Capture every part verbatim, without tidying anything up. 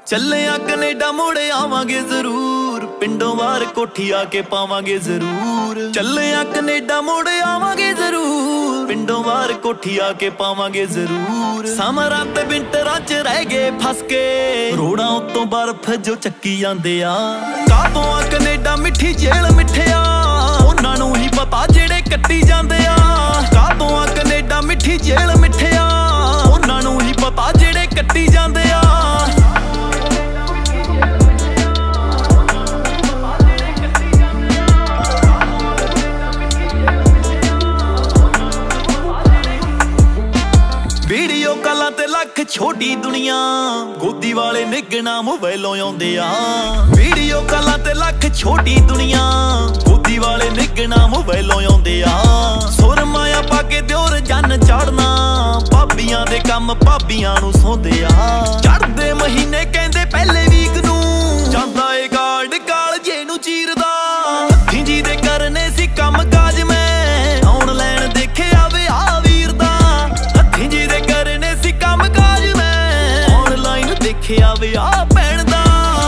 ਚੱਲਿਆ ਕੈਨੇਡਾ ਮੁੜ ਆਵਾਂਗੇ ਜ਼ਰੂਰ, ਪਿੰਡੋਂ ਬਾਹਰ ਕੋਠੀ ਆ ਕੇ ਪਾਵਾਂਗੇ ਜ਼ਰੂਰ। ਚੱਲਿਆ ਕੈਨੇਡਾ ਮੁੜ ਆਵਾਂਗੇ ਜ਼ਰੂਰ, ਪਿੰਡੋਂ ਬਾਹਰ ਕੋਠੀ ਆ ਕੇ ਪਾਵਾਂਗੇ ਜ਼ਰੂਰ। ਸਮਰਾਂ ਤੇ ਵਿੰਟਰਾਂ ਚ ਰਹਿ ਗਏ ਫਸ ਕੇ, ਰੋੜਾਂ ਉੱਤੋਂ ਬਰਫ਼ ਜੋ ਚੱਕੀ ਜਾਂਦੇ ਆ। ਕਾਹਤੋਂ ਆ ਕੈਨੇਡਾ ਮਿੱਠੀ ਜੇਲ੍ਹ ਮਿੱਠਿਆ, ਉਹਨਾਂ ਨੂੰ ਹੀ ਪਤਾ ਜਿਹੜੇ ਕੱਟੀ ਜਾਂਦੇ ਆ। ਕਾਹਤੋਂ ਆ ਕੈਨੇਡਾ ਮਿੱਠੀ ਜੇਲ੍ਹ ਮਿੱਠਿਆ, ਉਹਨਾਂ ਨੂੰ ਹੀ ਪਤਾ ਜਿਹੜੇ ਕੱਟੀ ਜਾਂਦੇ ਆ। ਵੀਡੀਓ ਕਾਲਾਂ ਤੇ ਲੱਖ ਛੋਟੀ ਦੁਨੀਆ, ਗੋਦੀ ਵਾਲੇ ਨਿਗਣਾ ਮੋਬਾਈਲੋਂ ਆਉਂਦੇ ਆ। ਵੀਡੀਓ ਕਾਲਾਂ ਤੇ ਲੱਖ ਛੋਟੀ ਦੁਨੀਆ, ਗੋਦੀ ਵਾਲੇ ਨਿਗਣਾ ਮੋਬਾਈਲੋਂ ਆਉਂਦੇ ਆ। ਸੁਰ ਮਾਇਆ ਪਾ ਕੇ ਦਿਓਰ ਜੰਨ ਚੜਨਾ, ਭਾਬੀਆਂ ਦੇ ਕੰਮ ਭਾਬੀਆਂ ਨੂੰ ਸੌਂਦੇ ਆ। ਚੜ੍ਹਦੇ ਮਹੀਨੇ ਕਹਿੰਦੇ ਪਹਿਲੇ ਵੀਕ ਨੂੰ, ਜਾਂਦਾ ਏ ਗਾਰਡ ਕਾਲਜੇ ਨੂੰ ਚੀਰਦਾ। ਹੱਥੀਂ ਜੀ ਦੇ ਕਰਨੇ ਸੀ ਕੰਮ ਕਾਜ, ਮੈਂ ਆਨਲਾਈਨ ਦੇਖਿਆ ਵਿਆਹ ਵੀਰ ਦਾ। ਹੱਥੀਂ ਜੀ ਦੇ ਕਰਨੇ ਸੀ ਕੰਮ ਕਾਜ, ਮੈਂ ਆਨਲਾਈਨ ਦੇਖਿਆ ਵਿਆਹ ਭੈਣ ਦਾ।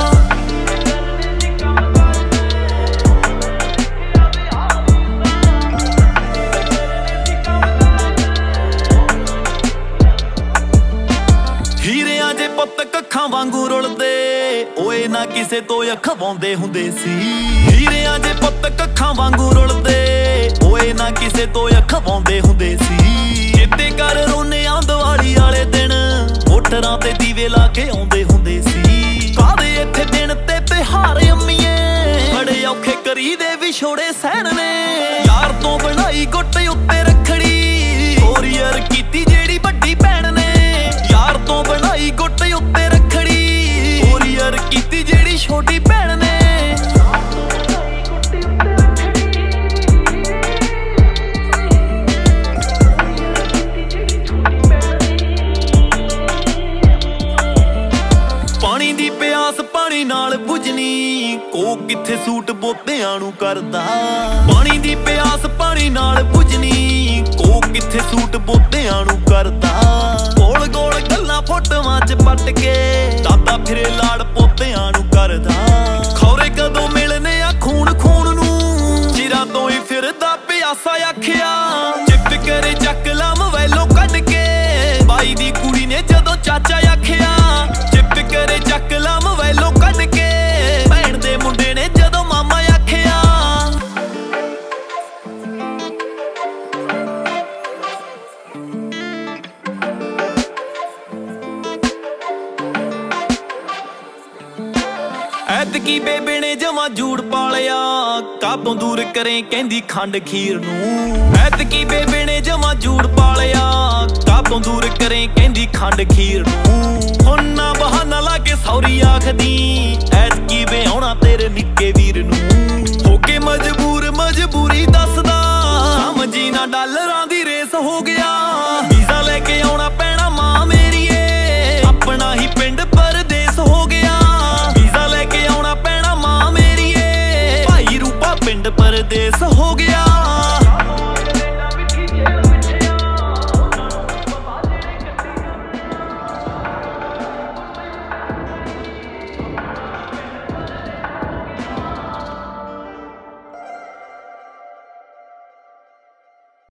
ਹੀਰਿਆਂ ਜੇ ਪੁੱਤ ਕੱਖਾਂ ਵਾਂਗੂ ਰੁਲਦੇ, ਓਏ ਨਾ ਕਿਸੇ ਤੋਂ ਅਖਵਾਉਂਦੇ ਹੁੰਦੇ ਸੀ। ਹੀਰਿਆਂ ਜੇ ਪੁੱਤ ਕੱਖਾਂ ਵਾਂਗੂ ਰੁਲਦੇ, ਓਏ ਨਾ ਕਿਸੇ ਤੋਂ ਅਖਵਾਉਂਦੇ ਹੁੰਦੇ ਸੀ। ਚੇਤੇ ਕਰ ਰੋਨੇ ਆਂ ਦੀਵਾਲੀ ਵਾਲੇ ਦਿਨ, ਮੋਟਰਾਂ ਤੇ ਦੀਵੇ ਲਾ ਕੇ ਆਉਂਦੇ ਹੁੰਦੇ ਸੀ। ਕਾਹਦੇ ਇੱਥੇ ਦਿਨ ਤੇ ਤਿਉਹਾਰ ਅੰਮੀਏ, ਬੜੇ ਔਖੇ ਕਰੀਦੇ ਵਿਛੋੜੇ ਸਹਿਣ ਨੇ। ਯਾਰ ਤੋਂ ਬਣਾਈ ਗੁੱਟ ਉੱਤੇ ਰੱਖੜੀ, ਕੋਰੀਅਰ ਕੀਤੀ ਜਿਹੜੀ ਵੱਡੀ ਭੈਣ ਨੇ। ਯਾਰ ਤੋਂ ਬਣਾਈ ਗੁੱਟ ਉੱਤੇ ਰੱਖੜੀ, ਕੋਰੀਅਰ ਕੀਤੀ ਜਿਹੜੀ ਛੋਟੀ ਭੈਣ ਨੇ। ਪਾਣੀ ਦੀ ਪਿਆਸ ਪਾਣੀ ਨਾਲ ਬੁਝਣੀ, ਕੋ ਕਿੱਥੇ ਸੂਟ ਬੋਤਿਆਂ ਨੂੰ ਕਰਦਾ। ਪਾਣੀ ਦੀ ਪਿਆਸ ਪਾਣੀ ਨਾਲ ਬੁਝਣੀ, ਕੋ ਕਿੱਥੇ ਸੂਟ ਬੋਤਿਆਂ ਨੂੰ ਕਰਦਾ। ਗੋਲ ਗੋਲ ਗੱਲਾਂ ਫੋਟੋਆਂ ਚ ਪੱਟ ਕੇ, ਦਾਦਾ ਫਿਰੇ ਲਾੜ ਪੋਤਿਆਂ ਨੂੰ ਕਰਦਾ। ਖੌਰੇ ਕਦੋਂ ਮਿਲਨੇ ਆ ਖੂਨ ਖੂਨ ਨੂੰ, ਚਿਰਾਂ ਤੋਂ ਹੀ ਫਿਰਦਾ ਪਿਆਸਾ ਆਖਿਆ। ਚਿੱਤ ਕਰੇ ਚੱਕ ਲਾ ਮੋਬਾਈਲੋਂ ਕੱਢ ਕੇ, ਬਾਈ ਦੀ ਕੁੜੀ ਨੇ ਜਦੋਂ ਚਾਚਾ ਆਖਿਆ। ਚਿੱਤ ਕਰੇ ਚੱਕ ਲਾ ਮੋਬਾਈਲੋਂ ਕੱਢ ਕੇ, ਭੈਣ ਦੇ ਮੁੰਡੇ ਨੇ ਜਦੋਂ ਮਾਮਾ ਆਖਿਆ। ਐਤਕੀ ਬੇਬੇ ਨੇ ਜਮਾਂ ਜੂੜ ਪਾਲਿਆ, ਕਾਹਤੋਂ ਦੂਰ ਕਰੇ ਕਹਿੰਦੀ ਖੰਡ ਖੀਰ ਨੂੰ। ਐਤਕੀ ਬੇਬੇ ਨੇ ਜਮਾਂ ਜੂੜ ਪਾਲਿਆ, ਕਾਹਤੋਂ ਦੂਰ ਕਰੇ ਕਹਿੰਦੀ ਖੰਡ ਖੀਰ ਨੂੰ। ਹੁਣ ਨਾ ਬਹਾਨਾ ਲਾ ਕੇ ਸੌਰੀ ਆਖਦੀ, ਐਤਕੀ ਵਿਆਹੁਣਾ ਤੇਰੇ ਨਿੱਕੇ ਵੀਰ ਨੂੰ। ਹੋ ਕੇ ਮਜਬੂਰ ਮਜਬੂਰੀ ਦੱਸਦਾ, ਸਮਝੀ ਨਾ ਡਾਲਰਾਂ